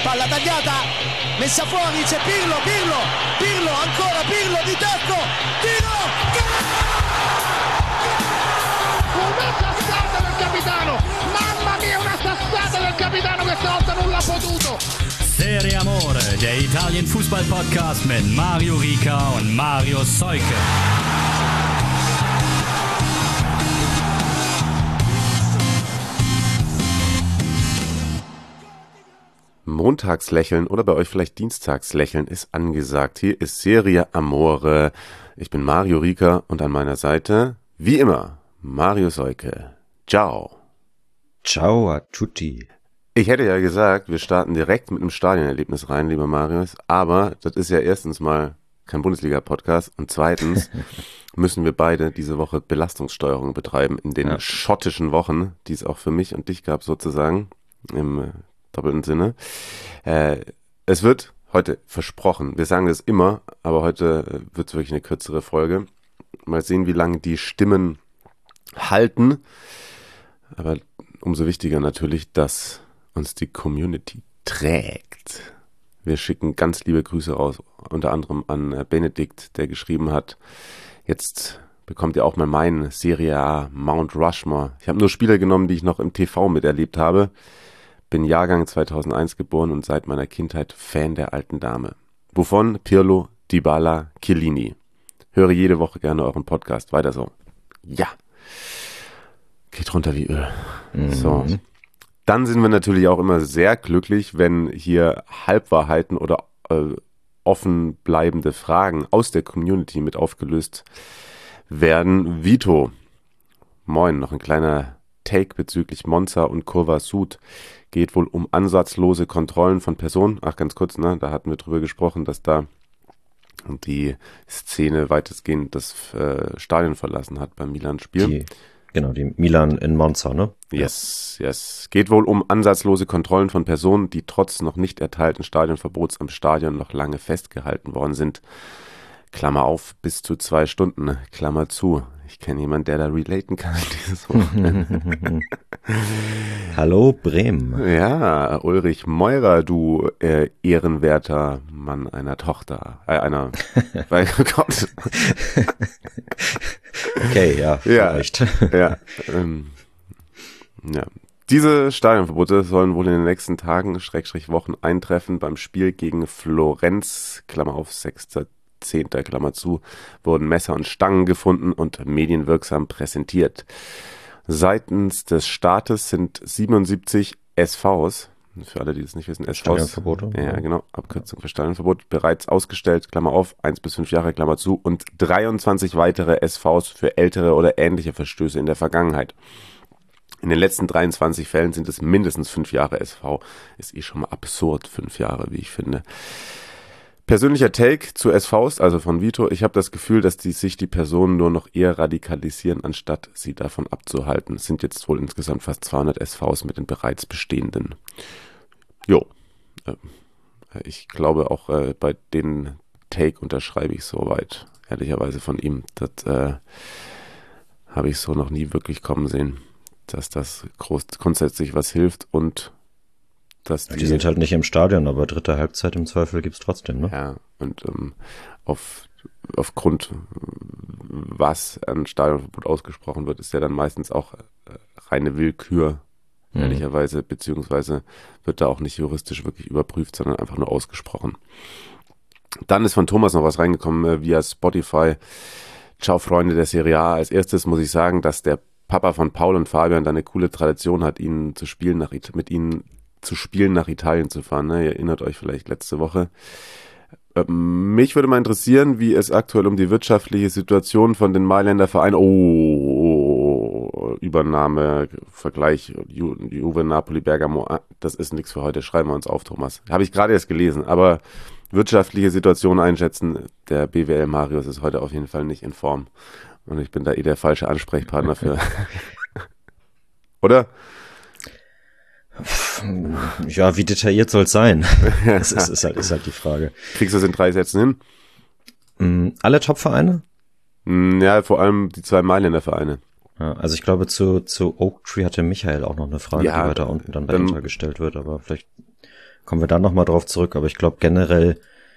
palla tagliata, messa fuori, c'è Pirlo, ancora Pirlo di tacco, tiro, una sassata del capitano, mamma mia, una sassata del capitano che stavolta non l'ha potuto. Serie Amore, der Italien-Fußball-Podcast mit Mario Rica und Mario Seuke. Montagslächeln oder bei euch vielleicht Dienstagslächeln ist angesagt. Hier ist Serie Amore. Ich bin Mario Rica und an meiner Seite, wie immer, Mario Seuke. Ciao. Ciao a tutti. Ich hätte ja gesagt, wir starten direkt mit einem Stadionerlebnis rein, lieber Marius. Aber das ist ja erstens mal kein Bundesliga-Podcast und zweitens müssen wir beide diese Woche Belastungssteuerung betreiben in den schottischen Wochen, die es auch für mich und dich gab sozusagen im doppelten Sinne. Es wird heute versprochen, wir sagen das immer, aber heute wird es wirklich eine kürzere Folge. Mal sehen, wie lange die Stimmen halten. Aber umso wichtiger natürlich, dass uns die Community trägt. Wir schicken ganz liebe Grüße raus, unter anderem an Benedikt, der geschrieben hat, jetzt bekommt ihr auch mal meinen Serie A Mount Rushmore. Ich habe nur Spieler genommen, die ich noch im TV miterlebt habe. Bin Jahrgang 2001 geboren und seit meiner Kindheit Fan der alten Dame. Buffon, Pirlo, Dybala, Chiellini. Höre jede Woche gerne euren Podcast. Weiter so. Ja. Geht runter wie Öl. So. Dann sind wir natürlich auch immer sehr glücklich, wenn hier Halbwahrheiten oder offen bleibende Fragen aus der Community mit aufgelöst werden. Vito, moin, noch ein kleiner Take bezüglich Monza und Curva Sud. Geht wohl um ansatzlose Kontrollen von Personen. Ach, ganz kurz, ne? Da hatten wir drüber gesprochen, dass da die Szene weitestgehend das Stadion verlassen hat beim Milan-Spiel. Die Milan in Monza, ne? Yes. Geht wohl um ansatzlose Kontrollen von Personen, die trotz noch nicht erteilten Stadionverbots am Stadion noch lange festgehalten worden sind. Klammer auf, bis zu 2 Stunden, Klammer zu. Ich kenne jemanden, der da relaten kann. Hallo Bremen. Ja, Ulrich Meurer, du ehrenwerter Mann einer Tochter. Weil Gott. Okay, ja, vielleicht. Ja. Diese Stadionverbote sollen wohl in den nächsten Tagen, Wochen eintreffen beim Spiel gegen Florenz, Klammer auf, 6.10., Klammer zu, wurden Messer und Stangen gefunden und medienwirksam präsentiert. Seitens des Staates sind 77 SVs, für alle, die das nicht wissen, SVs, Stadionverbote. Ja, genau, Abkürzung für Stadionverbot, bereits ausgestellt, Klammer auf, 1 bis 5 Jahre, Klammer zu, und 23 weitere SVs für ältere oder ähnliche Verstöße in der Vergangenheit. In den letzten 23 Fällen sind es mindestens 5 Jahre SV. Ist schon mal absurd, 5 Jahre, wie ich finde. Persönlicher Take zu SVs, also von Vito. Ich habe das Gefühl, dass sich die Personen nur noch eher radikalisieren, anstatt sie davon abzuhalten. Es sind jetzt wohl insgesamt fast 200 SVs mit den bereits bestehenden. Ich glaube auch bei den Take unterschreibe ich soweit, ehrlicherweise von ihm. Das habe ich so noch nie wirklich kommen sehen, dass das grundsätzlich was hilft und dass die sind halt nicht im Stadion, aber dritte Halbzeit im Zweifel gibt's trotzdem, ne? Ja, und aufgrund was an Stadionverbot ausgesprochen wird, ist ja dann meistens auch reine Willkür, ehrlicherweise, beziehungsweise wird da auch nicht juristisch wirklich überprüft, sondern einfach nur ausgesprochen. Dann ist von Thomas noch was reingekommen via Spotify. Ciao Freunde der Serie A. Als erstes muss ich sagen, dass der Papa von Paul und Fabian da eine coole Tradition hat, mit ihnen zu spielen nach Italien zu fahren. Ne? Ihr erinnert euch vielleicht letzte Woche. Mich würde mal interessieren, wie es aktuell um die wirtschaftliche Situation von den Mailänder Vereinen, Übernahme, Vergleich, Juve, Napoli, Bergamo, das ist nichts für heute, schreiben wir uns auf, Thomas. Habe ich gerade erst gelesen, aber wirtschaftliche Situation einschätzen, der BWL Marius ist heute auf jeden Fall nicht in Form. Und ich bin da der falsche Ansprechpartner für. Oder? Ja, wie detailliert soll es sein? Das ist halt die Frage. Kriegst du es in 3 Sätzen hin? Alle Top-Vereine? Ja, vor allem die 2 Mailänder Vereine. Ja, also ich glaube, zu Oak Tree hatte Michael auch noch eine Frage, die weiter unten dann dahinter gestellt wird, aber vielleicht kommen wir dann nochmal drauf zurück. Aber ich glaube generell,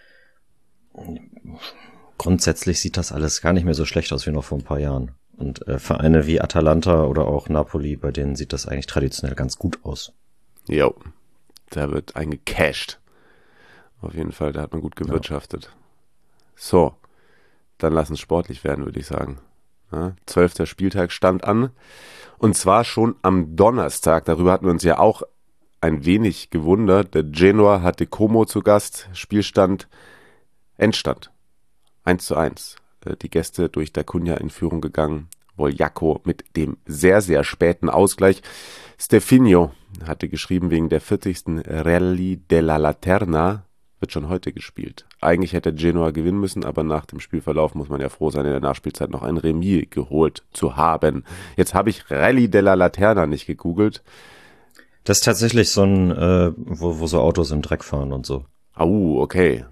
grundsätzlich sieht das alles gar nicht mehr so schlecht aus wie noch vor ein paar Jahren. Und Vereine wie Atalanta oder auch Napoli, bei denen sieht das eigentlich traditionell ganz gut aus. Jo, da wird eingecasht. Auf jeden Fall, da hat man gut gewirtschaftet. Ja. So, dann lass uns sportlich werden, würde ich sagen. Ja, 12. Spieltag stand an. Und zwar schon am Donnerstag. Darüber hatten wir uns ja auch ein wenig gewundert. Der Genoa hatte Como zu Gast. Endstand 1:1. Die Gäste durch D'Acunha in Führung gegangen. Vogliacco mit dem sehr, sehr späten Ausgleich. Stefinho hatte geschrieben, wegen der 40. Rally della Laterna wird schon heute gespielt. Eigentlich hätte Genoa gewinnen müssen, aber nach dem Spielverlauf muss man ja froh sein, in der Nachspielzeit noch ein Remis geholt zu haben. Jetzt habe ich Rally della Laterna nicht gegoogelt. Das ist tatsächlich so ein, wo so Autos im Dreck fahren und so. Okay.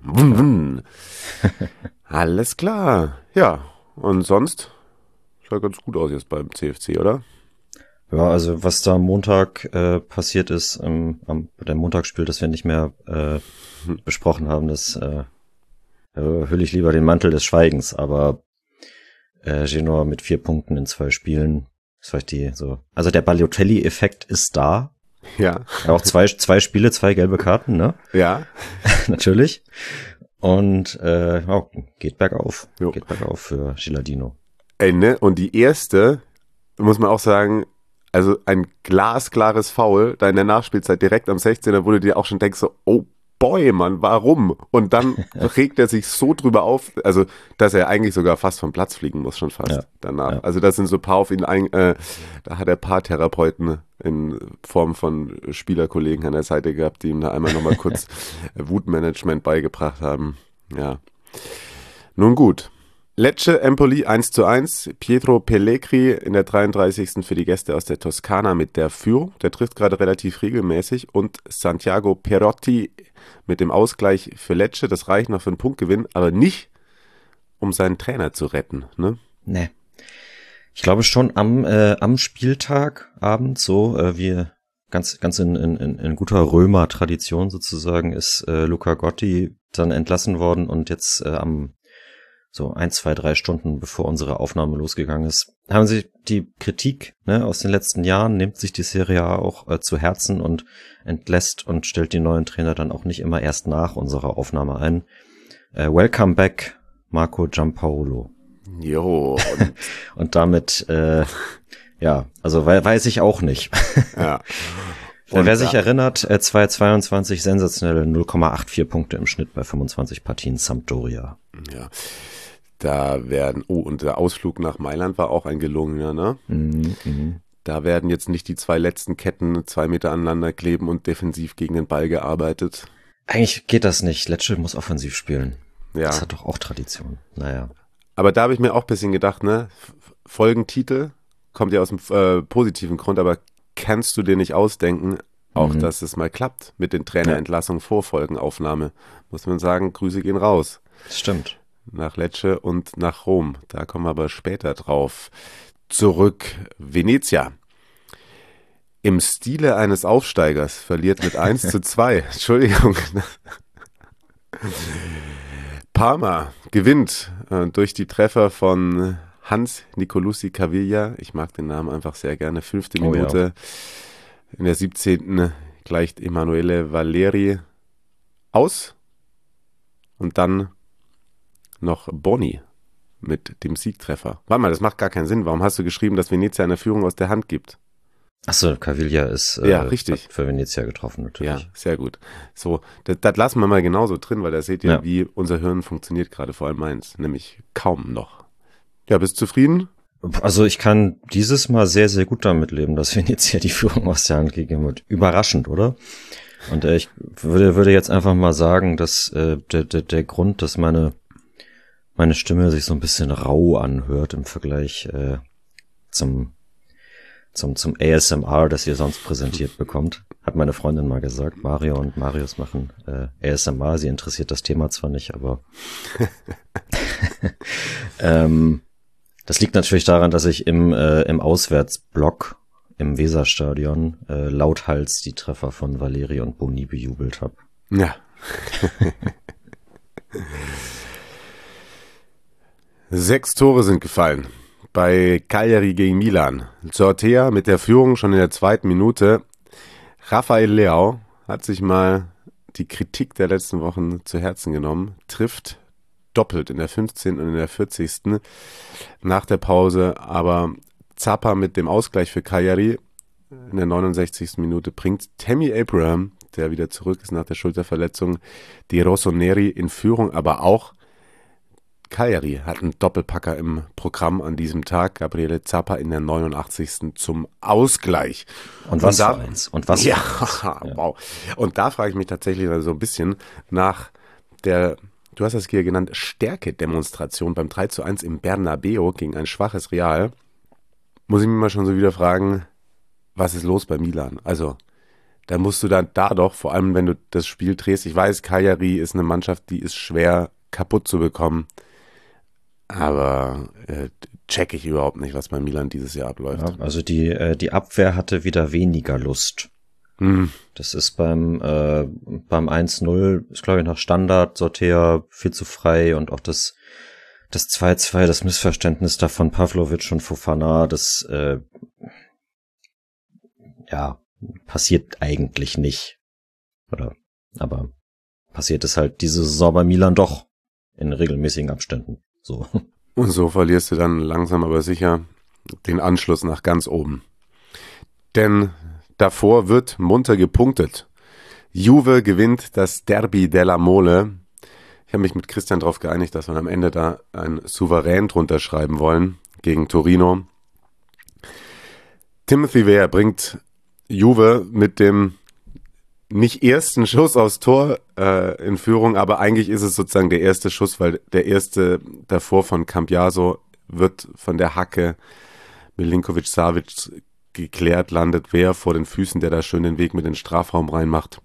Alles klar. Ja, und sonst sah ganz gut aus jetzt beim CFC, oder? Ja, also was da am Montag passiert ist, am Montagsspiel, das wir nicht mehr besprochen haben, das hülle ich lieber den Mantel des Schweigens, aber Genoa mit 4 Punkten in 2 Spielen, also der Balotelli-Effekt ist da. Ja. Auch zwei Spiele, 2 gelbe Karten, ne? Ja. Natürlich. Und geht bergauf. Jo. Geht bergauf für Gilardino. Ey, ne? Und die erste, muss man auch sagen, also ein glasklares Foul, da in der Nachspielzeit direkt am 16er, wo du dir auch schon denkst, so, oh boy, Mann, warum? Und dann regt er sich so drüber auf, also, dass er eigentlich sogar fast vom Platz fliegen muss, schon fast danach. Ja. Also das sind so ein paar auf ihn, da hat er Paartherapeuten in Form von Spielerkollegen an der Seite gehabt, die ihm da einmal nochmal kurz Wutmanagement beigebracht haben. Ja. Nun gut. Lecce Empoli 1:1. Pietro Pellegrini in der 33. für die Gäste aus der Toskana mit der Führung. Der trifft gerade relativ regelmäßig. Und Santiago Perotti mit dem Ausgleich für Lecce. Das reicht noch für einen Punktgewinn, aber nicht, um seinen Trainer zu retten. Ne? Nee. Ich glaube schon am Spieltag abends, so wie ganz in guter Römer-Tradition sozusagen, ist Luca Gotti dann entlassen worden und jetzt so 1, 2, 3 Stunden bevor unsere Aufnahme losgegangen ist, haben sie die Kritik aus den letzten Jahren, nimmt sich die Serie A auch zu Herzen und entlässt und stellt die neuen Trainer dann auch nicht immer erst nach unserer Aufnahme ein. Welcome back, Marco Giampaolo. Jo. Und damit, also weiß ich auch nicht. Ja. Wer sich erinnert, 2022 sensationelle 0,84 Punkte im Schnitt bei 25 Partien Sampdoria. Ja. Und der Ausflug nach Mailand war auch ein gelungener, ne? Da werden jetzt nicht die 2 letzten Ketten 2 Meter aneinander kleben und defensiv gegen den Ball gearbeitet. Eigentlich geht das nicht. Lecce muss offensiv spielen. Ja. Das hat doch auch Tradition. Naja. Aber da habe ich mir auch ein bisschen gedacht, ne? Folgentitel kommt ja aus dem positiven Grund, aber kannst du dir nicht ausdenken, auch dass es mal klappt mit den Trainerentlassungen vor Folgenaufnahme. Muss man sagen, Grüße gehen raus. Das stimmt. Nach Lecce und nach Rom. Da kommen wir aber später drauf. Zurück, Venezia. Im Stile eines Aufsteigers verliert mit 1:2. Entschuldigung. Parma gewinnt durch die Treffer von Hans Nicolussi Caviglia. Ich mag den Namen einfach sehr gerne. 5. Minute. Ja. In der 17. gleicht Emanuele Valeri aus. Und dann noch Boni mit dem Siegtreffer. Warte mal, das macht gar keinen Sinn. Warum hast du geschrieben, dass Venezia eine Führung aus der Hand gibt? Achso, Caviglia ist richtig. Für Venezia getroffen natürlich. Ja, sehr gut. So, das lassen wir mal genauso drin, weil da seht ihr, wie unser Hirn funktioniert, gerade vor allem meins, nämlich kaum noch. Ja, bist du zufrieden? Also ich kann dieses Mal sehr, sehr gut damit leben, dass Venezia die Führung aus der Hand gegeben wird. Überraschend, oder? Und ich würde jetzt einfach mal sagen, dass der Grund, dass meine Stimme sich so ein bisschen rau anhört im Vergleich zum ASMR, das ihr sonst präsentiert bekommt, hat meine Freundin mal gesagt. Mario und Marius machen ASMR. Sie interessiert das Thema zwar nicht, aber das liegt natürlich daran, dass ich im Auswärtsblock im Weserstadion lauthals die Treffer von Valeri und Boni bejubelt habe. Ja. 6 Tore sind gefallen bei Cagliari gegen Milan. Zortea mit der Führung schon in der 2. Minute. Rafael Leao hat sich mal die Kritik der letzten Wochen zu Herzen genommen, trifft doppelt in der 15. und in der 40. Nach der Pause, aber Zappa mit dem Ausgleich für Cagliari in der 69. Minute bringt Tammy Abraham, der wieder zurück ist nach der Schulterverletzung, die Rossoneri in Führung, aber auch Cagliari hat einen Doppelpacker im Programm an diesem Tag. Gabriele Zappa in der 89. zum Ausgleich. Und was für eins. Und was ja, für eins. Wow. Und da frage ich mich tatsächlich so ein bisschen nach der, du hast das hier genannt, Stärke-Demonstration beim 3:1 im Bernabeu gegen ein schwaches Real. Muss ich mich mal schon so wieder fragen, was ist los bei Milan? Also, da musst du dann doch, vor allem wenn du das Spiel drehst, ich weiß, Cagliari ist eine Mannschaft, die ist schwer kaputt zu bekommen. Aber check ich überhaupt nicht, was bei Milan dieses Jahr abläuft. Ja, also die Abwehr hatte wieder weniger Lust. Das ist beim 1-0, ist glaube ich nach Standard, Sortea viel zu frei und auch das 2-2, das Missverständnis da von Pavlovic und Fofana, das passiert eigentlich nicht. Aber passiert es halt diese Saison bei Milan doch in regelmäßigen Abständen. So. Und so verlierst du dann langsam aber sicher den Anschluss nach ganz oben. Denn davor wird munter gepunktet. Juve gewinnt das Derby della Mole. Ich habe mich mit Christian darauf geeinigt, dass wir am Ende da ein Souverän drunter schreiben wollen gegen Torino. Timothy Weah bringt Juve mit dem nicht ersten Schuss aufs Tor in Führung, aber eigentlich ist es sozusagen der erste Schuss, weil der erste davor von Cambiaso wird von der Hacke Milinkovic-Savic geklärt, landet Weah vor den Füßen, der da schön den Weg mit in den Strafraum reinmacht.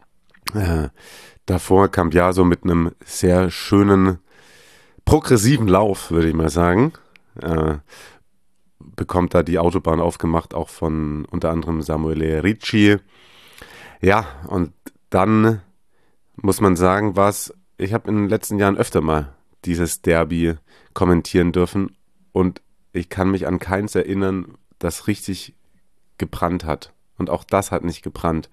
Davor Cambiaso mit einem sehr schönen, progressiven Lauf, würde ich mal sagen. Bekommt da die Autobahn aufgemacht, auch von unter anderem Samuele Ricci. Ja, und dann muss man sagen, ich habe in den letzten Jahren öfter mal dieses Derby kommentieren dürfen und ich kann mich an keins erinnern, das richtig gebrannt hat. Und auch das hat nicht gebrannt.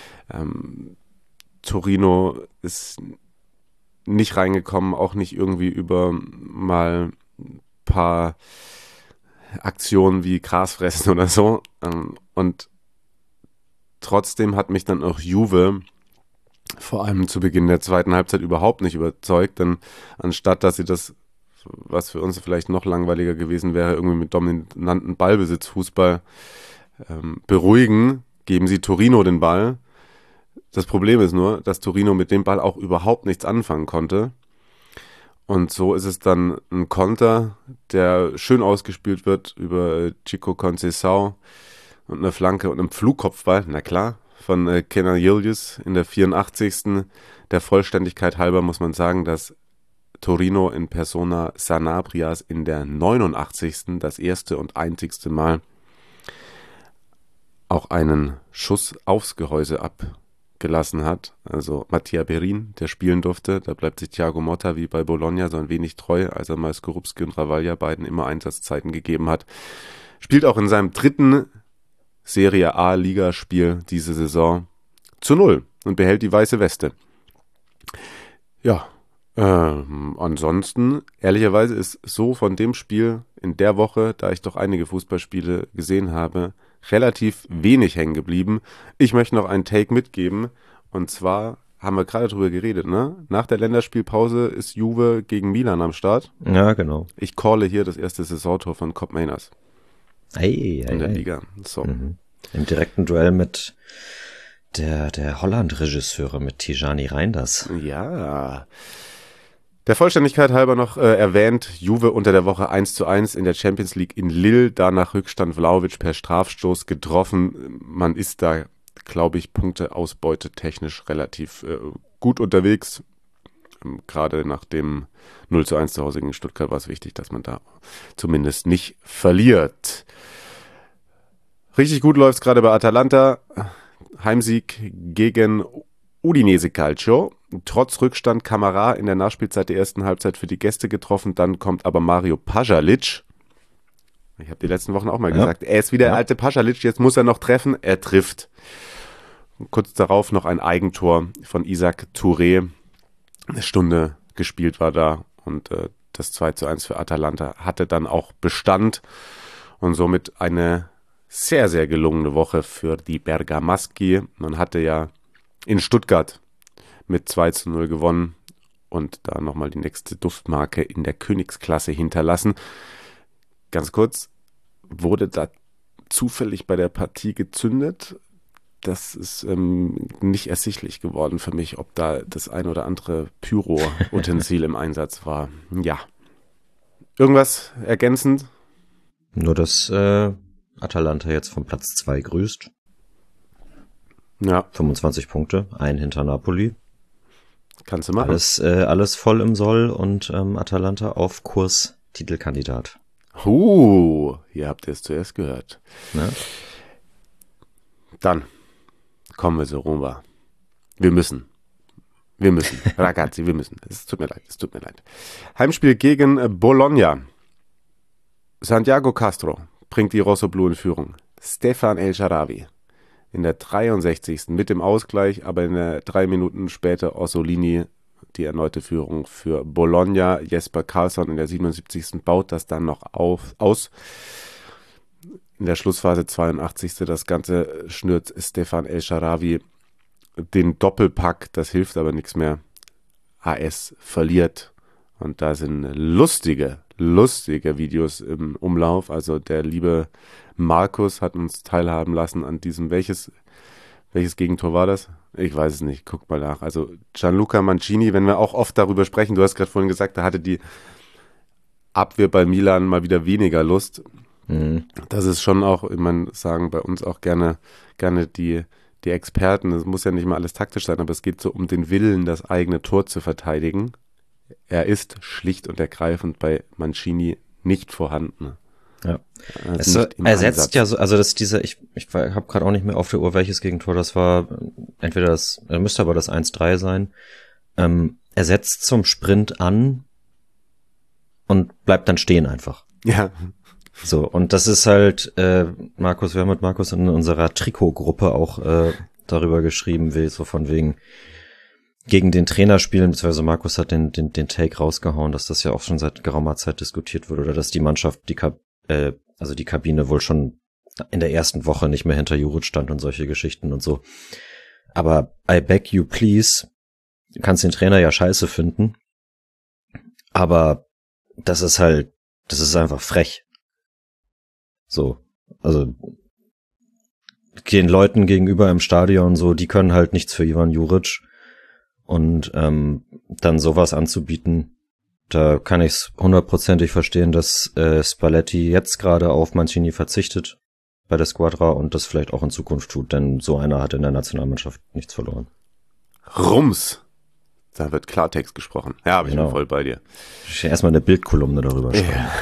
Torino ist nicht reingekommen, auch nicht irgendwie über mal ein paar Aktionen wie Grasfressen oder so. Und trotzdem hat mich dann auch Juve vor allem zu Beginn der zweiten Halbzeit überhaupt nicht überzeugt, denn anstatt dass sie das, was für uns vielleicht noch langweiliger gewesen wäre, irgendwie mit dominanten Ballbesitzfußball beruhigen, geben sie Torino den Ball. Das Problem ist nur, dass Torino mit dem Ball auch überhaupt nichts anfangen konnte. Und so ist es dann ein Konter, der schön ausgespielt wird über Chico Conceição und eine Flanke und einem Flugkopfball, na klar, von Kenan Yildiz in der 84. Der Vollständigkeit halber muss man sagen, dass Torino in Persona Sanabrias in der 89. das erste und einzigste Mal auch einen Schuss aufs Gehäuse abgelassen hat. Also Mattia Perin, der spielen durfte, da bleibt sich Thiago Motta wie bei Bologna so ein wenig treu, als er mal Skorupski und Ravaglia beiden immer Einsatzzeiten gegeben hat. Spielt auch in seinem dritten Serie A Ligaspiel diese Saison zu 0 und behält die weiße Weste. Ja, ansonsten, ehrlicherweise ist so von dem Spiel in der Woche, da ich doch einige Fußballspiele gesehen habe, relativ wenig hängen geblieben. Ich möchte noch einen Take mitgeben und zwar haben wir gerade drüber geredet, ne? Nach der Länderspielpause ist Juve gegen Milan am Start. Ja, genau. Ich calle hier das erste Saisontor von Kopp Meiners. In der Liga. So. Im direkten Duell mit der Holland-Regisseure, mit Tijani Reinders. Ja. Der Vollständigkeit halber noch erwähnt, Juve unter der Woche 1:1 in der Champions League in Lille, danach Rückstand Vlahovic per Strafstoß getroffen. Man ist da, glaube ich, Punkteausbeute technisch relativ gut unterwegs. Gerade nach dem 0:1 zu Hause gegen Stuttgart war es wichtig, dass man da zumindest nicht verliert. Richtig gut läuft es gerade bei Atalanta. Heimsieg gegen Udinese Calcio. Trotz Rückstand Camara in der Nachspielzeit der ersten Halbzeit für die Gäste getroffen. Dann kommt aber Mario Pasalic. Ich habe die letzten Wochen auch mal gesagt, er ist wieder der alte Pasalic. Jetzt muss er noch treffen. Er trifft. Kurz darauf noch ein Eigentor von Isaac Touré. Eine Stunde gespielt war da und das 2:1 für Atalanta hatte dann auch Bestand und somit eine sehr, sehr gelungene Woche für die Bergamaschi. Man hatte ja in Stuttgart mit 2:0 gewonnen und da nochmal die nächste Duftmarke in der Königsklasse hinterlassen. Ganz kurz, wurde da zufällig bei der Partie gezündet? Das ist nicht ersichtlich geworden für mich, ob da das ein oder andere Pyro-Utensil im Einsatz war. Ja. Irgendwas ergänzend? Nur, dass Atalanta jetzt vom Platz 2 grüßt. Ja. 25 Punkte, ein hinter Napoli. Kannst du machen. Alles voll im Soll und Atalanta auf Kurs Titelkandidat. Ihr habt es zuerst gehört. Ne? Dann kommen wir zu Roma. Wir müssen. Ragazzi, wir müssen. Es tut mir leid. Heimspiel gegen Bologna. Santiago Castro bringt die Rossoblu in Führung. Stefan El Shaarawy in der 63. mit dem Ausgleich, aber in der 3 Minuten später Orsolini die erneute Führung für Bologna. Jesper Karlsson in der 77. baut das dann noch aus. In der Schlussphase 82. das Ganze schnürt Stefan El Shaarawy den Doppelpack, das hilft aber nichts mehr. AS verliert und da sind lustige Videos im Umlauf. Also der liebe Markus hat uns teilhaben lassen an diesem, welches Gegentor war das? Ich weiß es nicht, guck mal nach. Also Gianluca Mancini, wenn wir auch oft darüber sprechen, du hast gerade vorhin gesagt, da hatte die Abwehr bei Milan mal wieder weniger Lust. Das ist schon auch, ich meine, sagen bei uns auch gerne die Experten, es muss ja nicht mal alles taktisch sein, aber es geht so um den Willen, das eigene Tor zu verteidigen. Er ist schlicht und ergreifend bei Mancini nicht vorhanden. Ja. Es ersetzt ja so, also das ich habe gerade auch nicht mehr auf der Uhr, welches Gegentor das war. Entweder müsste aber das 1:3 sein. Er setzt zum Sprint an und bleibt dann stehen einfach. Ja. So, und das ist halt, Markus, wir haben mit Markus in unserer Trikotgruppe auch darüber geschrieben, so von wegen gegen den Trainer spielen, beziehungsweise Markus hat den Take rausgehauen, dass das ja auch schon seit geraumer Zeit diskutiert wird, oder dass die Mannschaft, die Kabine wohl schon in der ersten Woche nicht mehr hinter Juric stand und solche Geschichten und so. Aber I beg you please, du kannst den Trainer ja scheiße finden, aber das ist einfach frech. So, also den Leuten gegenüber im Stadion so, die können halt nichts für Ivan Juric und dann sowas anzubieten, da kann ich es 100%ig verstehen, dass Spalletti jetzt gerade auf Mancini verzichtet bei der Squadra und das vielleicht auch in Zukunft tut, denn so einer hat in der Nationalmannschaft nichts verloren. Rums! Da wird Klartext gesprochen. Ja, ich bin voll bei dir. Ich will erstmal eine Bildkolumne darüber schreiben. Ja.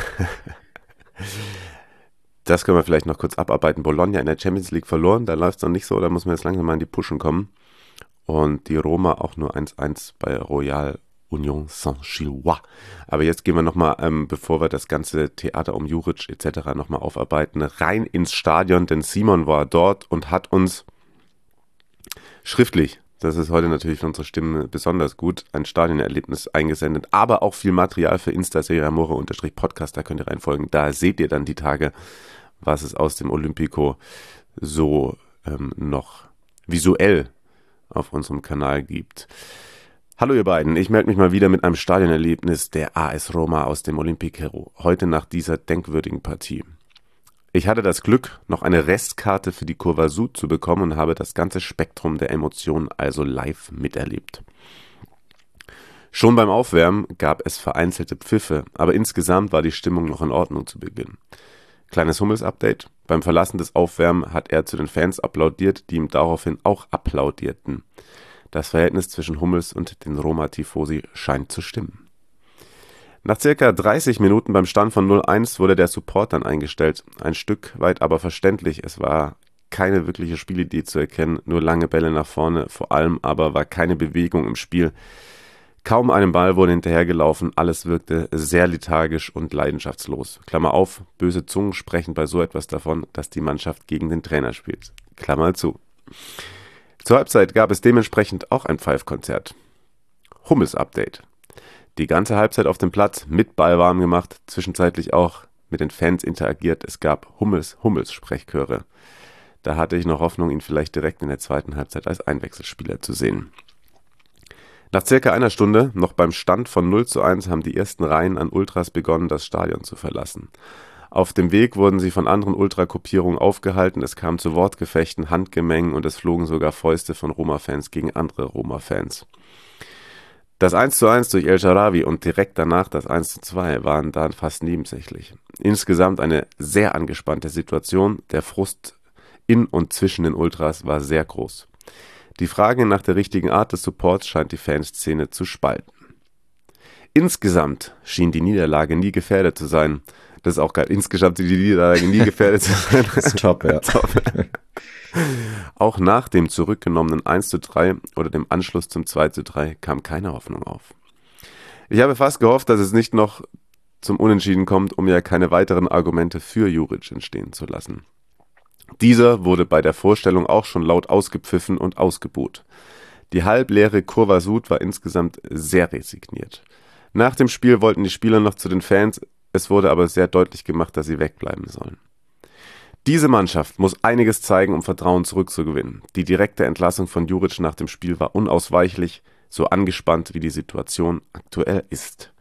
Das können wir vielleicht noch kurz abarbeiten. Bologna in der Champions League verloren, da läuft es noch nicht so, da muss man jetzt langsam mal in die Pushen kommen. Und die Roma auch nur 1:1 bei Royal Union Saint-Gilloise. Aber jetzt gehen wir nochmal, bevor wir das ganze Theater um Juric etc. nochmal aufarbeiten, rein ins Stadion, denn Simon war dort und hat uns schriftlich, das ist heute natürlich für unsere Stimme besonders gut, ein Stadionerlebnis eingesendet, aber auch viel Material für Insta-Serie Amore_Podcast, da könnt ihr reinfolgen, da seht ihr dann die Tage, was es aus dem Olympico so noch visuell auf unserem Kanal gibt. Hallo ihr beiden, ich melde mich mal wieder mit einem Stadionerlebnis der AS Roma aus dem Olympico, heute nach dieser denkwürdigen Partie. Ich hatte das Glück, noch eine Restkarte für die Curva Sud zu bekommen und habe das ganze Spektrum der Emotionen also live miterlebt. Schon beim Aufwärmen gab es vereinzelte Pfiffe, aber insgesamt war die Stimmung noch in Ordnung zu Beginn. Kleines Hummels-Update. Beim Verlassen des Aufwärmen hat er zu den Fans applaudiert, die ihm daraufhin auch applaudierten. Das Verhältnis zwischen Hummels und den Roma-Tifosi scheint zu stimmen. Nach circa 30 Minuten beim Stand von 0-1 wurde der Support dann eingestellt. Ein Stück weit aber verständlich. Es war keine wirkliche Spielidee zu erkennen, nur lange Bälle nach vorne. Vor allem aber war keine Bewegung im Spiel. Kaum einem Ball wurde hinterhergelaufen. Alles wirkte sehr lethargisch und leidenschaftslos. Klammer auf, böse Zungen sprechen bei so etwas davon, dass die Mannschaft gegen den Trainer spielt. Klammer zu. Zur Halbzeit gab es dementsprechend auch ein Pfeifkonzert. Hummels-Update. Die ganze Halbzeit auf dem Platz mit Ball warm gemacht, zwischenzeitlich auch mit den Fans interagiert. Es gab Hummels-Sprechchöre. Da hatte ich noch Hoffnung, ihn vielleicht direkt in der zweiten Halbzeit als Einwechselspieler zu sehen. Nach circa einer Stunde, noch beim Stand von 0-1, haben die ersten Reihen an Ultras begonnen, das Stadion zu verlassen. Auf dem Weg wurden sie von anderen Ultragruppierungen aufgehalten, es kam zu Wortgefechten, Handgemengen und es flogen sogar Fäuste von Roma-Fans gegen andere Roma-Fans. Das 1:1 durch El Shaarawy und direkt danach das 1:2 waren dann fast nebensächlich. Insgesamt eine sehr angespannte Situation. Der Frust in und zwischen den Ultras war sehr groß. Die Frage nach der richtigen Art des Supports scheint die Fanszene zu spalten. Insgesamt schien die Niederlage nie gefährdet zu sein. Das ist auch geil. Insgesamt die Niederlage nie gefährdet zu sein. Das ist top, ja. Top. Auch nach dem zurückgenommenen 1:3 oder dem Anschluss zum 2:3 kam keine Hoffnung auf. Ich habe fast gehofft, dass es nicht noch zum Unentschieden kommt, um ja keine weiteren Argumente für Juric entstehen zu lassen. Dieser wurde bei der Vorstellung auch schon laut ausgepfiffen und ausgebuht. Die halbleere Kurva Sud war insgesamt sehr resigniert. Nach dem Spiel wollten die Spieler noch zu den Fans, es wurde aber sehr deutlich gemacht, dass sie wegbleiben sollen. Diese Mannschaft muss einiges zeigen, um Vertrauen zurückzugewinnen. Die direkte Entlassung von Juric nach dem Spiel war unausweichlich, so angespannt wie die Situation aktuell ist.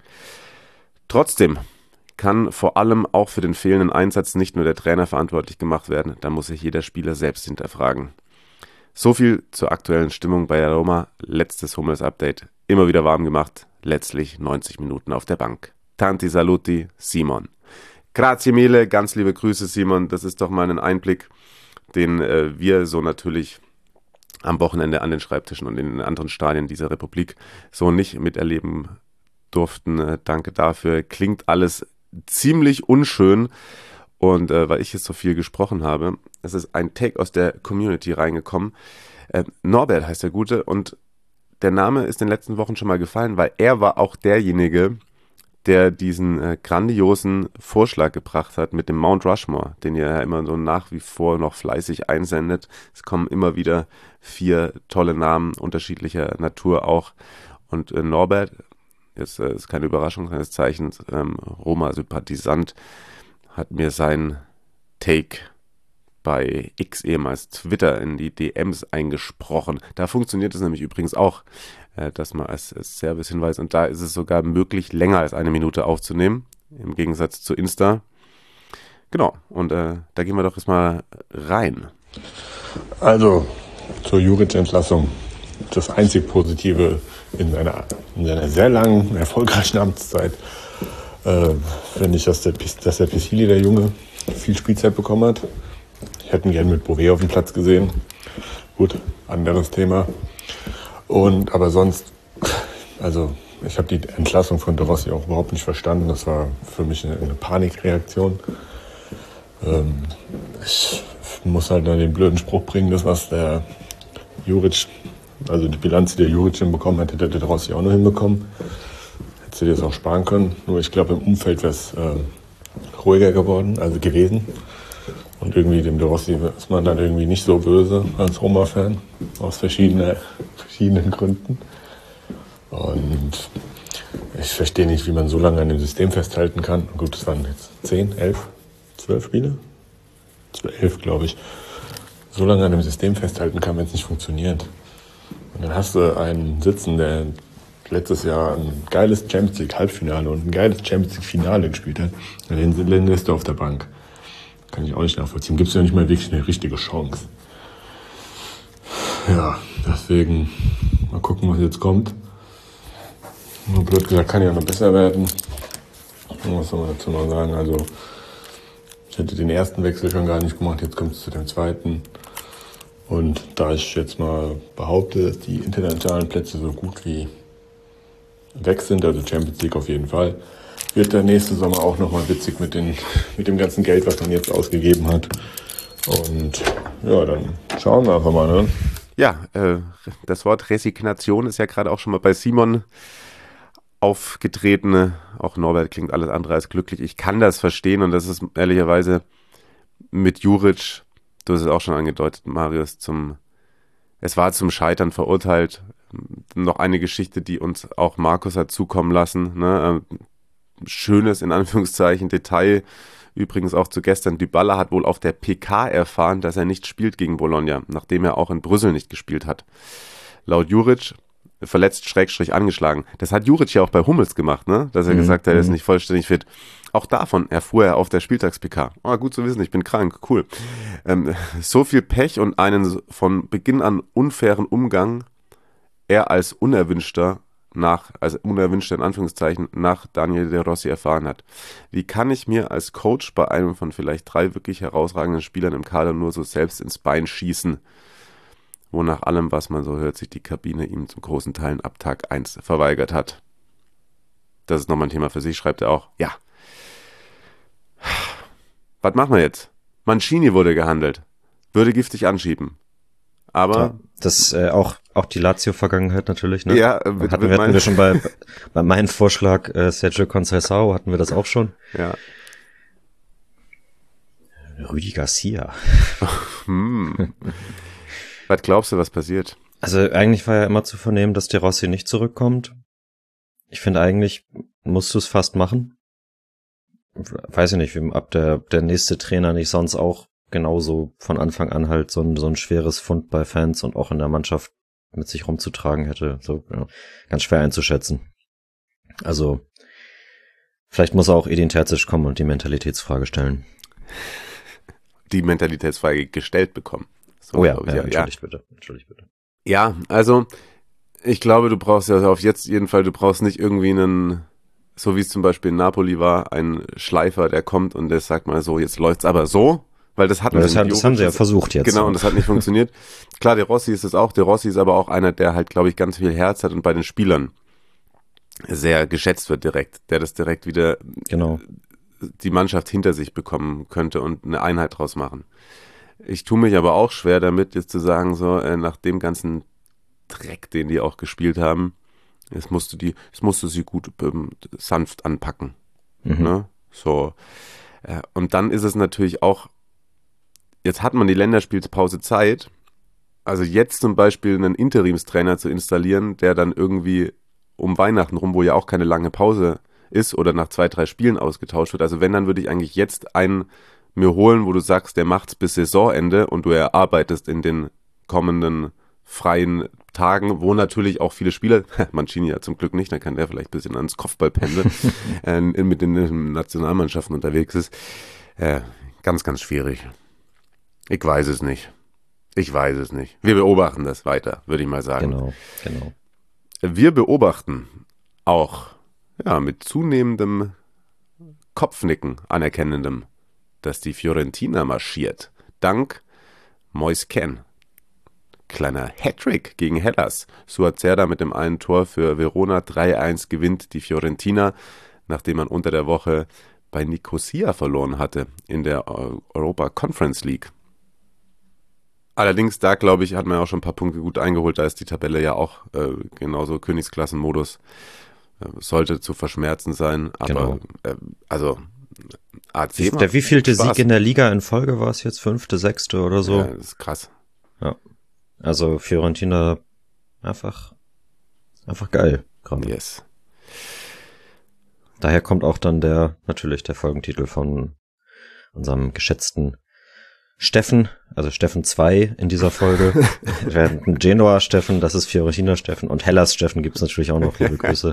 Trotzdem kann vor allem auch für den fehlenden Einsatz nicht nur der Trainer verantwortlich gemacht werden, da muss sich jeder Spieler selbst hinterfragen. So viel zur aktuellen Stimmung bei der Roma. Letztes Hummels-Update. Immer wieder warm gemacht, letztlich 90 Minuten auf der Bank. Tanti saluti, Simon. Grazie mille, ganz liebe Grüße Simon, das ist doch mal ein Einblick, den wir so natürlich am Wochenende an den Schreibtischen und in den anderen Stadien dieser Republik so nicht miterleben durften. Danke dafür, klingt alles ziemlich unschön und weil ich jetzt so viel gesprochen habe, es ist ein Take aus der Community reingekommen. Norbert heißt der Gute und der Name ist in den letzten Wochen schon mal gefallen, weil er war auch derjenige, der diesen grandiosen Vorschlag gebracht hat mit dem Mount Rushmore, den ihr ja immer so nach wie vor noch fleißig einsendet. Es kommen immer wieder 4 tolle Namen unterschiedlicher Natur auch. Und Norbert, jetzt ist keine Überraschung seines Zeichens, Roma-Sympathisant, hat mir sein Take bei X, ehemals Twitter, in die DMs eingesprochen. Da funktioniert es nämlich übrigens auch, das mal als Servicehinweis. Und da ist es sogar möglich, länger als 1 Minute aufzunehmen, im Gegensatz zu Insta. Genau, und da gehen wir doch erstmal rein. Also, zur Juric-Entlassung. Das einzig Positive in seiner sehr langen, erfolgreichen Amtszeit finde ich, dass der Pisili, der Junge, viel Spielzeit bekommen hat. Ich hätte ihn gerne mit Bové auf dem Platz gesehen. Gut, anderes Thema. Aber sonst, also ich habe die Entlassung von De Rossi auch überhaupt nicht verstanden. Das war für mich eine Panikreaktion. Ich muss halt dann den blöden Spruch bringen, das was der Juric, also die Bilanz, die der Juric hinbekommen hat, hätte De Rossi auch noch hinbekommen. Hätte sie das auch sparen können. Nur ich glaube, im Umfeld wäre es ruhiger gewesen. Und irgendwie dem De Rossi ist man dann irgendwie nicht so böse als Roma-Fan, aus verschiedenen Gründen. Und ich verstehe nicht, wie man so lange an dem System festhalten kann. Gut, das waren jetzt 10, 11, 12 Spiele? 11, glaube ich. So lange an dem System festhalten kann, wenn es nicht funktioniert. Und dann hast du einen sitzen, der letztes Jahr ein geiles Champions League Halbfinale und ein geiles Champions League Finale gespielt hat. Den lässt du auf der Bank. Kann ich auch nicht nachvollziehen. Gibt es ja nicht mal wirklich eine richtige Chance. Ja, deswegen mal gucken, was jetzt kommt. Nur blöd gesagt, kann ja noch besser werden. Was soll man dazu noch sagen? Also, ich hätte den ersten Wechsel schon gar nicht gemacht, jetzt kommt es zu dem zweiten. Und da ich jetzt mal behaupte, dass die internationalen Plätze so gut wie weg sind, also Champions League auf jeden Fall, wird der nächste Sommer auch nochmal witzig mit dem ganzen Geld, was man jetzt ausgegeben hat. Und ja, dann schauen wir einfach mal, ne? Ja, das Wort Resignation ist ja gerade auch schon mal bei Simon aufgetreten. Auch Norbert klingt alles andere als glücklich. Ich kann das verstehen und das ist ehrlicherweise mit Juric, du hast es auch schon angedeutet, Marius, es war zum Scheitern verurteilt. Noch eine Geschichte, die uns auch Markus hat zukommen lassen. Ne? Schönes, in Anführungszeichen, Detail. Übrigens auch zu gestern. Dybala hat wohl auf der PK erfahren, dass er nicht spielt gegen Bologna, nachdem er auch in Brüssel nicht gespielt hat. Laut Juric verletzt, / angeschlagen. Das hat Juric ja auch bei Hummels gemacht, ne? Dass er gesagt hat, er ist nicht vollständig fit. Auch davon erfuhr er auf der Spieltags-PK. Gut zu wissen, ich bin krank, cool. So viel Pech und einen von Beginn an unfairen Umgang er als unerwünschter in Anführungszeichen nach Daniel De Rossi erfahren hat. Wie kann ich mir als Coach bei einem von vielleicht 3 wirklich herausragenden Spielern im Kader nur so selbst ins Bein schießen? Wo nach allem, was man so hört, sich die Kabine ihm zum großen Teilen ab Tag 1 verweigert hat. Das ist nochmal ein Thema für sich, schreibt er auch. Ja. Was machen wir jetzt? Mancini wurde gehandelt. Würde giftig anschieben. Aber ja, das auch die Lazio-Vergangenheit natürlich, ne? Ja, hatten wir schon bei meinem Vorschlag Sergio Conceição hatten wir das auch schon. Ja. Rüdi Garcia. Was glaubst du, was passiert? Also eigentlich war ja immer zu vernehmen, dass De Rossi nicht zurückkommt. Ich finde eigentlich musst du es fast machen. Weiß ich nicht, ob der nächste Trainer nicht sonst auch genauso von Anfang an halt so ein schweres Fund bei Fans und auch in der Mannschaft mit sich rumzutragen hätte. So ja, ganz schwer einzuschätzen. Also vielleicht muss auch Edin Terzic kommen und die Mentalitätsfrage stellen. Die Mentalitätsfrage gestellt bekommen. So, oh ja, entschuldigt bitte. Ja, also ich glaube, du brauchst ja auf jetzt jeden Fall, du brauchst nicht irgendwie einen, so wie es zum Beispiel in Napoli war, einen Schleifer, der kommt und der sagt mal so, jetzt läuft's aber so, weil das hatten das haben sie ja versucht jetzt. Genau, und das hat nicht funktioniert. Klar, De Rossi ist es auch. De Rossi ist aber auch einer, der halt, glaube ich, ganz viel Herz hat und bei den Spielern sehr geschätzt wird direkt, der das direkt wieder die Mannschaft hinter sich bekommen könnte und eine Einheit draus machen. Ich tue mich aber auch schwer damit, jetzt zu sagen, so nach dem ganzen Dreck, den die auch gespielt haben, jetzt musst du sie gut sanft anpacken. Ne? So. Und dann ist es natürlich auch, jetzt hat man die Länderspielpause Zeit, also jetzt zum Beispiel einen Interimstrainer zu installieren, der dann irgendwie um Weihnachten rum, wo ja auch keine lange Pause ist oder nach 2, 3 Spielen ausgetauscht wird. Also wenn, dann würde ich eigentlich jetzt einen mir holen, wo du sagst, der macht's bis Saisonende und du erarbeitest in den kommenden freien Tagen, wo natürlich auch viele Spieler, Mancini ja zum Glück nicht, dann kann der vielleicht ein bisschen ans Kopfball pendeln, mit den Nationalmannschaften unterwegs ist. Ganz, ganz schwierig. Ich weiß es nicht. Wir beobachten das weiter, würde ich mal sagen. Genau. Wir beobachten auch mit zunehmendem Kopfnicken, anerkennendem, dass die Fiorentina marschiert. Dank Moise Kean. Kleiner Hattrick gegen Hellas. Suazerda mit dem einen Tor für Verona. 3-1 gewinnt die Fiorentina, nachdem man unter der Woche bei Nicosia verloren hatte in der Europa Conference League. Allerdings, da glaube ich, hat man auch schon ein paar Punkte gut eingeholt. Da ist die Tabelle ja auch genauso Königsklassenmodus. Sollte zu verschmerzen sein. Aber also AC. Der wievielte Sieg in der Liga in Folge war es jetzt? 5., 6. oder so? Ja, das ist krass. Ja. Also Fiorentina einfach geil gerade. Yes. Daher kommt auch dann natürlich der Folgentitel von unserem geschätzten Steffen, also Steffen 2 in dieser Folge. Während Genoa Steffen, das ist Fiorentina Steffen und Hellas Steffen gibt's natürlich auch noch. Liebe Grüße.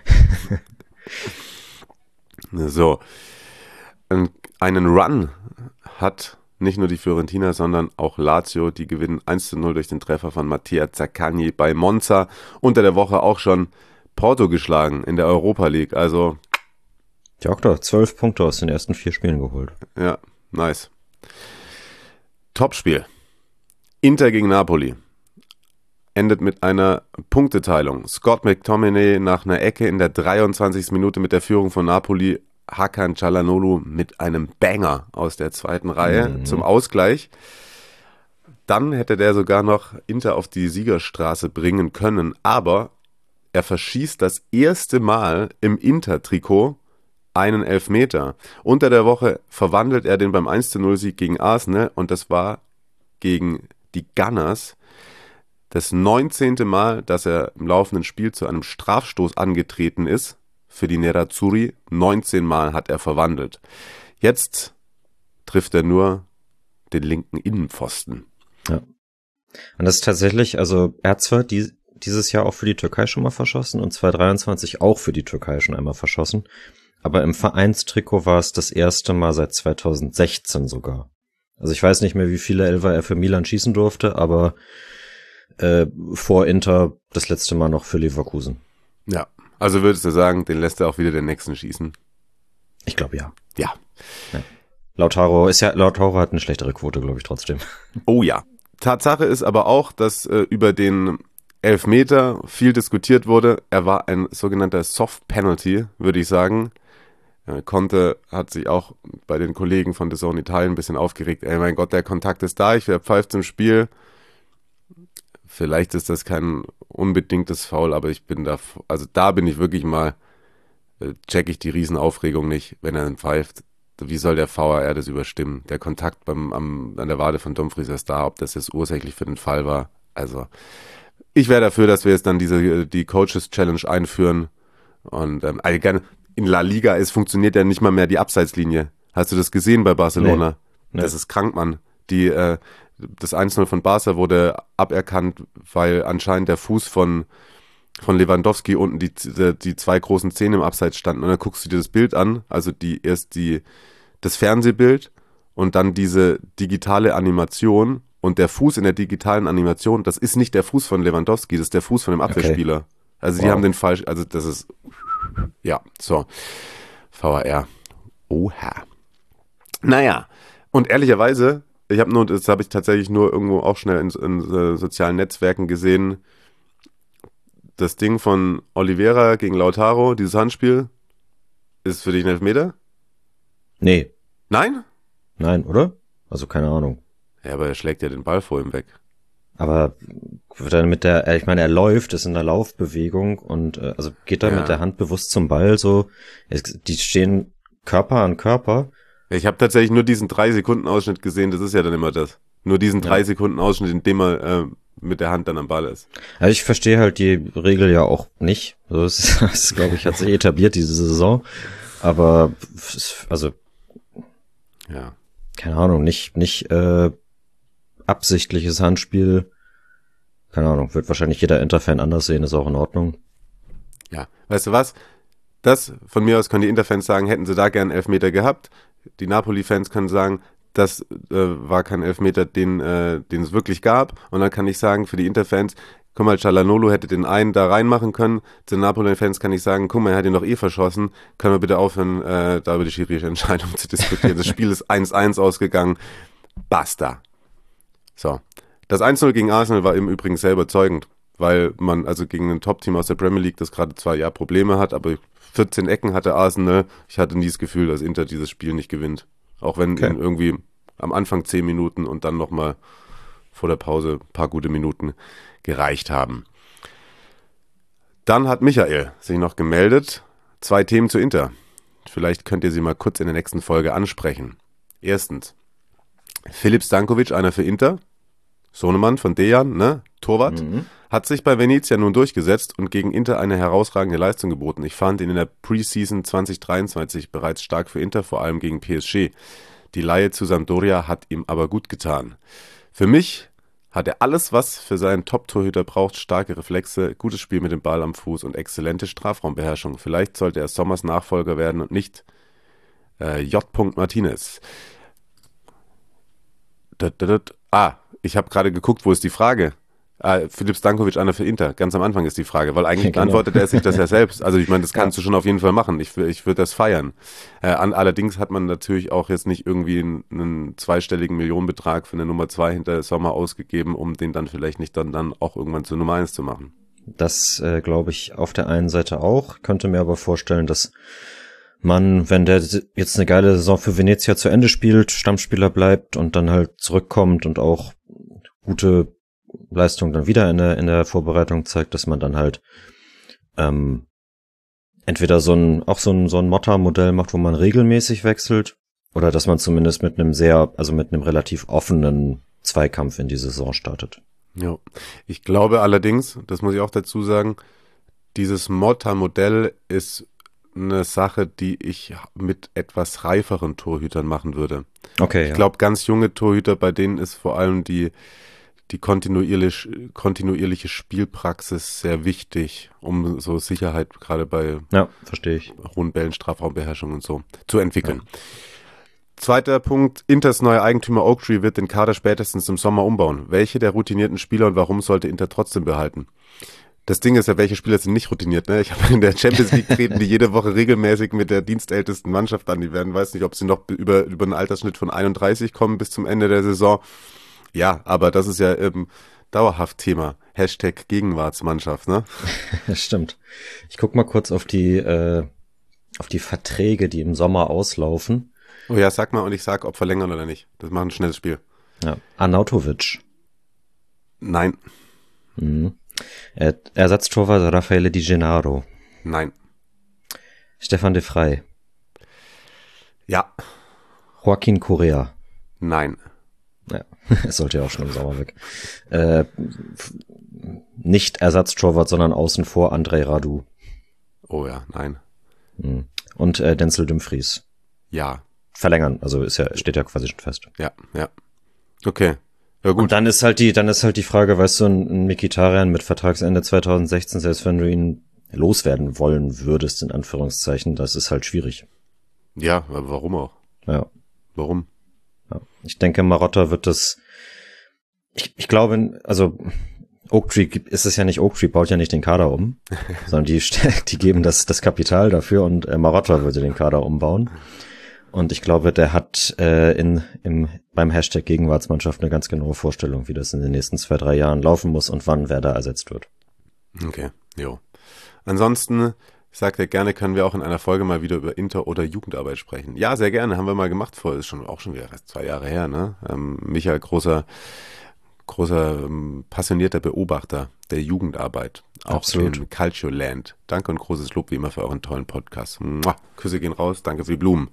So. Einen Run hat nicht nur die Fiorentina, sondern auch Lazio. Die gewinnen 1-0 durch den Treffer von Mattia Zaccagni bei Monza. Unter der Woche auch schon Porto geschlagen in der Europa League. Also die auch da 12 Punkte aus den ersten 4 Spielen geholt. Ja, nice. Topspiel. Inter gegen Napoli. endet mit einer Punkteteilung. Scott McTominay nach einer Ecke in der 23. Minute mit der Führung von Napoli, Hakan Çalhanoğlu mit einem Banger aus der zweiten Reihe zum Ausgleich. Dann hätte der sogar noch Inter auf die Siegerstraße bringen können, aber er verschießt das erste Mal im Inter-Trikot einen Elfmeter. Unter der Woche verwandelt er den beim 1:0-Sieg gegen Arsenal und das war gegen die Gunners das 19. Mal, dass er im laufenden Spiel zu einem Strafstoß angetreten ist. Für die Nerazzurri 19 Mal hat er verwandelt. Jetzt trifft er nur den linken Innenpfosten. Ja. Und das ist tatsächlich, also er hat zwar dieses Jahr auch für die Türkei schon mal verschossen und 2023 auch für die Türkei schon einmal verschossen, aber im Vereinstrikot war es das erste Mal seit 2016 sogar. Also ich weiß nicht mehr, wie viele Elfer er für Milan schießen durfte, aber vor Inter das letzte Mal noch für Leverkusen. Ja, also würdest du sagen, den lässt er auch wieder den nächsten schießen? Ich glaube ja. Ja. Lautaro hat eine schlechtere Quote, glaube ich, trotzdem. Oh ja. Tatsache ist aber auch, dass über den Elfmeter viel diskutiert wurde. Er war ein sogenannter Soft Penalty, würde ich sagen. Conte hat sich auch bei den Kollegen von The Zone Italien ein bisschen aufgeregt. Ey, mein Gott, der Kontakt ist da, wer pfeift im Spiel? Vielleicht ist das kein unbedingtes Foul, aber ich bin da bin ich wirklich mal, check ich die Riesenaufregung nicht, wenn er dann pfeift. Wie soll der VAR das überstimmen? Der Kontakt an der Wade von Dumfries ist da, ob das jetzt ursächlich für den Fall war. Also, ich wäre dafür, dass wir jetzt dann die Coaches Challenge einführen. Und gerne in La Liga, es funktioniert ja nicht mal mehr die Abseitslinie. Hast du das gesehen bei Barcelona? Nee. Das ist krank, Mann. Das 1:0 von Barca wurde aberkannt, weil anscheinend der Fuß von Lewandowski unten die zwei großen Zähne im Abseits standen. Und dann guckst du dir das Bild an, also das Fernsehbild und dann diese digitale Animation. Und der Fuß in der digitalen Animation, das ist nicht der Fuß von Lewandowski, das ist der Fuß von dem Abwehrspieler. Okay. Also die haben den falsch, also das ist, ja, so. VAR. Oha. Naja, und ehrlicherweise, das habe ich tatsächlich nur irgendwo auch schnell in sozialen Netzwerken gesehen, das Ding von Oliveira gegen Lautaro, dieses Handspiel, ist für dich ein Elfmeter? Nee. Nein? Nein, oder? Also keine Ahnung. Ja, aber er schlägt ja den Ball vor ihm weg. Aber dann er läuft, ist in der Laufbewegung und also geht da mit der Hand bewusst zum Ball so. Die stehen Körper an Körper. Ich habe tatsächlich nur diesen 3-Sekunden-Ausschnitt gesehen, das ist ja dann immer das. Nur diesen 3-Sekunden-Ausschnitt, in dem er mit der Hand dann am Ball ist. Also ich verstehe halt die Regel ja auch nicht. Also das glaube ich, hat sich etabliert diese Saison. Aber also ja, keine Ahnung, nicht absichtliches Handspiel. Keine Ahnung, wird wahrscheinlich jeder Inter-Fan anders sehen, ist auch in Ordnung. Ja, weißt du was? Das, von mir aus können die Inter-Fans sagen, hätten sie da gern Elfmeter gehabt. Die Napoli-Fans können sagen, das war kein Elfmeter, den es wirklich gab. Und dann kann ich sagen, für die Inter-Fans, guck mal, Çalhanoğlu hätte den einen da reinmachen können. Zu den Napoli-Fans kann ich sagen, guck mal, er hat ihn doch verschossen. Können wir bitte aufhören, da über die schiedsrichterische Entscheidung zu diskutieren. Das Spiel ist 1-1 ausgegangen. Basta. So. Das 1:0 gegen Arsenal war im Übrigen sehr überzeugend, weil man also gegen ein Top-Team aus der Premier League, das gerade zwar Probleme hat, aber 14 Ecken hatte Arsenal. Ich hatte nie das Gefühl, dass Inter dieses Spiel nicht gewinnt. Auch wenn irgendwie am Anfang 10 Minuten und dann nochmal vor der Pause ein paar gute Minuten gereicht haben. Dann hat Michael sich noch gemeldet. 2 Themen zu Inter. Vielleicht könnt ihr sie mal kurz in der nächsten Folge ansprechen. Erstens, Filip Stanković, einer für Inter, Sohnemann von Dejan, ne? Torwart, hat sich bei Venezia nun durchgesetzt und gegen Inter eine herausragende Leistung geboten. Ich fand ihn in der Preseason 2023 bereits stark für Inter, vor allem gegen PSG. Die Leihe zu Sampdoria hat ihm aber gut getan. Für mich hat er alles, was für seinen Top-Torhüter braucht: starke Reflexe, gutes Spiel mit dem Ball am Fuß und exzellente Strafraumbeherrschung. Vielleicht sollte er Sommers Nachfolger werden und nicht J. Martinez. Ich habe gerade geguckt, wo ist die Frage? Filip Stankovic einer für Inter? Ganz am Anfang ist die Frage, weil eigentlich beantwortet er sich das ja selbst. Also ich meine, das kannst du schon auf jeden Fall machen. Ich würde das feiern. Allerdings hat man natürlich auch jetzt nicht irgendwie einen zweistelligen Millionenbetrag für eine Nummer 2 hinter Sommer ausgegeben, um den dann vielleicht nicht dann auch irgendwann zur Nummer 1 zu machen. Das glaube ich auf der einen Seite auch, könnte mir aber vorstellen, dass man, wenn der jetzt eine geile Saison für Venezia zu Ende spielt, Stammspieler bleibt und dann halt zurückkommt und auch gute Leistung dann wieder in der Vorbereitung zeigt, dass man dann halt entweder so ein Motta-Modell macht, wo man regelmäßig wechselt, oder dass man zumindest mit einem relativ offenen Zweikampf in die Saison startet. Ja, ich glaube allerdings, das muss ich auch dazu sagen, dieses Motta-Modell ist eine Sache, die ich mit etwas reiferen Torhütern machen würde. Okay. Ich glaube, ganz junge Torhüter, bei denen ist vor allem die kontinuierliche Spielpraxis sehr wichtig, um so Sicherheit gerade bei verstehe ich. hohen Bällen, Strafraumbeherrschung und so zu entwickeln. Ja. Zweiter Punkt, Inters neuer Eigentümer Oaktree wird den Kader spätestens im Sommer umbauen. Welche der routinierten Spieler und warum sollte Inter trotzdem behalten? Das Ding ist ja, welche Spieler sind nicht routiniert, ne? Ich habe in der Champions League treten die jede Woche regelmäßig mit der dienstältesten Mannschaft an. Die werden, weiß nicht, ob sie noch über einen Altersschnitt von 31 kommen bis zum Ende der Saison. Ja, aber das ist ja dauerhaft Thema. Hashtag Gegenwartsmannschaft, ne? Stimmt. Ich guck mal kurz auf die Verträge, die im Sommer auslaufen. Oh ja, sag mal und ich sag, ob verlängern oder nicht. Das macht ein schnelles Spiel. Ja. Arnautovic. Nein. Mhm. Ersatztorwart Raffaele Di Gennaro. Nein. Stefan de Vrij. Ja. Joaquin Correa. Nein. Ja, es sollte ja auch schon im Sommer weg. Nicht Ersatztorwart, sondern außen vor Andrei Radu. Oh ja, nein. Und Denzel Dumfries. Ja. Verlängern, also steht ja quasi schon fest. Ja. Okay. Ja, gut. Und dann ist halt die Frage, weißt du, ein Mkhitaryan mit Vertragsende 2016, selbst wenn du ihn loswerden wollen würdest, in Anführungszeichen, das ist halt schwierig. Ja, aber warum auch? Ja. Warum? Ja. Ich denke, Marotta wird das, ich glaube, also Oaktree ist es ja nicht, Oaktree baut ja nicht den Kader um, sondern die geben das Kapital dafür und Marotta würde den Kader umbauen. Und ich glaube, der hat beim Hashtag Gegenwartsmannschaft eine ganz genaue Vorstellung, wie das in den nächsten 2-3 Jahren laufen muss und wann wer da ersetzt wird. Okay, jo. Ansonsten, ich sagte gerne, können wir auch in einer Folge mal wieder über Inter- oder Jugendarbeit sprechen. Ja, sehr gerne, haben wir mal gemacht vor, ist auch schon wieder 2 Jahre her, ne? Michael, großer passionierter Beobachter der Jugendarbeit. Auch absolut. Im Calcio-Land. Danke und großes Lob wie immer für euren tollen Podcast. Mua. Küsse gehen raus, danke für die Blumen.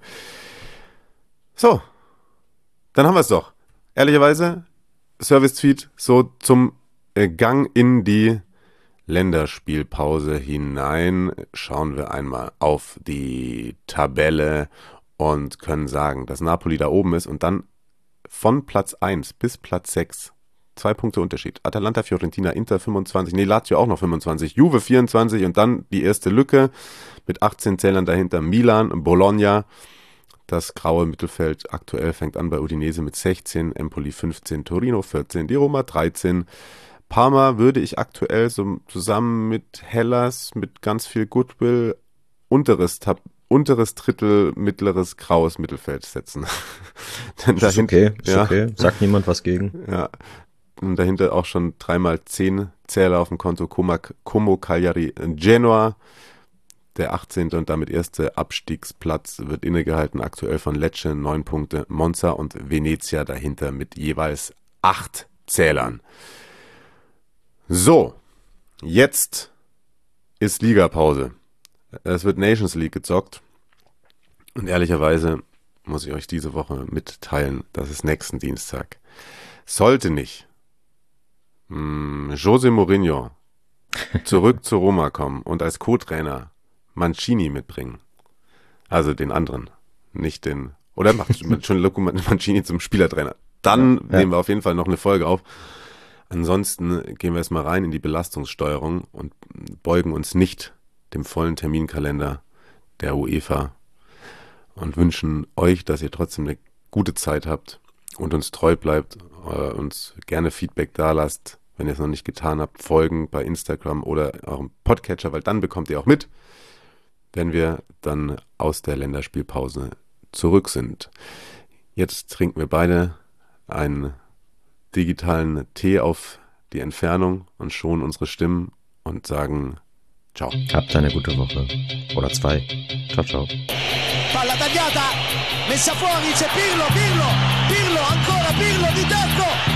So, dann haben wir es doch. Ehrlicherweise, Service-Tweet so zum Gang in die Länderspielpause hinein. Schauen wir einmal auf die Tabelle und können sagen, dass Napoli da oben ist und dann von Platz 1 bis Platz 6 2 Punkte Unterschied. Atalanta, Fiorentina, Inter 25, Lazio auch noch 25, Juve 24 und dann die erste Lücke mit 18 Zählern dahinter Milan, Bologna, das graue Mittelfeld aktuell fängt an bei Udinese mit 16, Empoli 15, Torino 14, die Roma 13, Parma würde ich aktuell so zusammen mit Hellas, mit ganz viel Goodwill, unteres Drittel, mittleres graues Mittelfeld setzen. Ist okay. Sagt niemand was gegen. Ja. Und dahinter auch schon 3x10 Zähler auf dem Konto. Como, Cagliari, Genoa. Der 18. und damit erste Abstiegsplatz wird innegehalten. Aktuell von Lecce 9 Punkte. Monza und Venezia dahinter mit jeweils 8 Zählern. So, jetzt ist Ligapause. Es wird Nations League gezockt. Und ehrlicherweise muss ich euch diese Woche mitteilen, dass es nächsten Dienstag sollte nicht José Mourinho zurück zu Roma kommen und als Co-Trainer Mancini mitbringen. Also den anderen, nicht den, oder macht schon Mancini zum Spielertrainer. Dann nehmen wir auf jeden Fall noch eine Folge auf. Ansonsten gehen wir erstmal rein in die Belastungssteuerung und beugen uns nicht dem vollen Terminkalender der UEFA und wünschen euch, dass ihr trotzdem eine gute Zeit habt und uns treu bleibt, uns gerne Feedback dalasst, wenn ihr es noch nicht getan habt, folgen bei Instagram oder eurem Podcatcher, weil dann bekommt ihr auch mit, wenn wir dann aus der Länderspielpause zurück sind. Jetzt trinken wir beide einen digitalen Tee auf die Entfernung und schonen unsere Stimmen und sagen ciao. Habt eine gute Woche. Oder 2. Ciao, ciao. Palla tagliata, messa fuori, c'è Pirlo, ancora Pirlo di tacco,